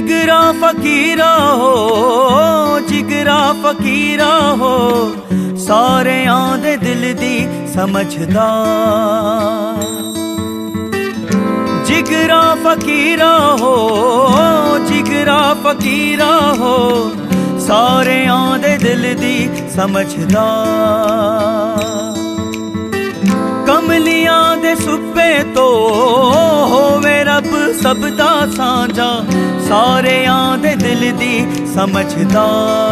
जिगरा फकीरा हो, जिगरा फकीरा हो, सारे आंदे दिल दी समझदा। जिगरा फकीरा हो, जिगरा फकीरा हो, सारे आंदे दिल दी समझदा। कमलियां दे सुप्पे तो होवे रब सबदा सांझा, सारे आंदे दिल दी समझदा।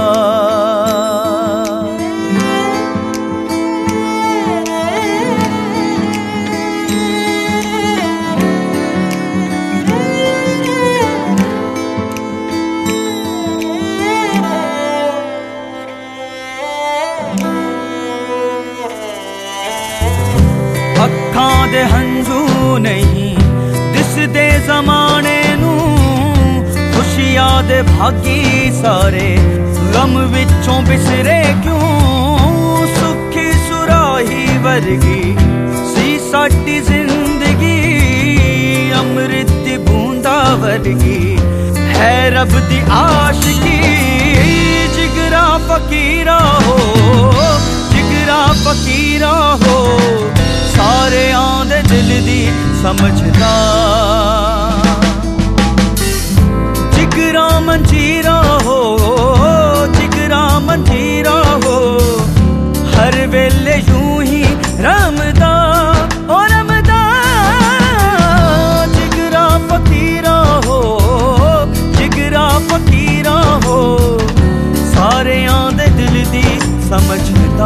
अखां दे हंझू नहीं दिसदे ज़माने नू, खुशियां दे भागी सारे गम विचों बिसरे क्यों। सुखी सुराही वर्गी सी साडी जिंदगी, अमृत दी बूंदा वर्गी है रब दी आशिकी। जिगरा फकीरा हो, जिगरा फकीरा हो, सारे आंदे दिल दी समझदा। जिगरा मंजीरा हो, जिगरा मंजीरा हो, हर वेले यूं ही रमदा ओ रमदा। जिगरा फकीरा हो, जिगरा फकीरा हो, सारे आंदे दिल दी समझदा।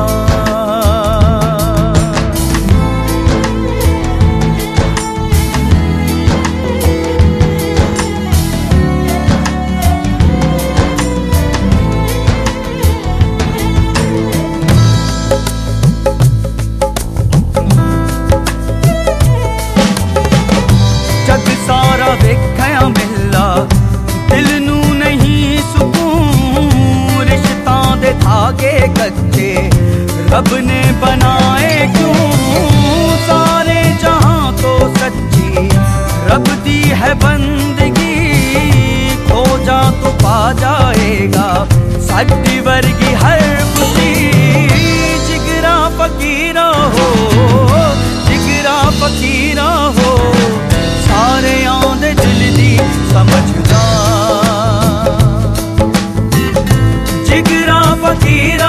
सारा वेख्या मिला दिल नू नहीं सुकून, रिश्तां दे धागे कच्चे रब ने बनाए क्यों। सारे जहां तो सच्ची रब दी है बंदगी, खो जा तो पा जाएगा साडी वर्गी हर खुशी। जिगरा फकीरा हो, जिगरा फकीरा हो, सारे आंदे दिल दी समझदा। जिगरा फकीरा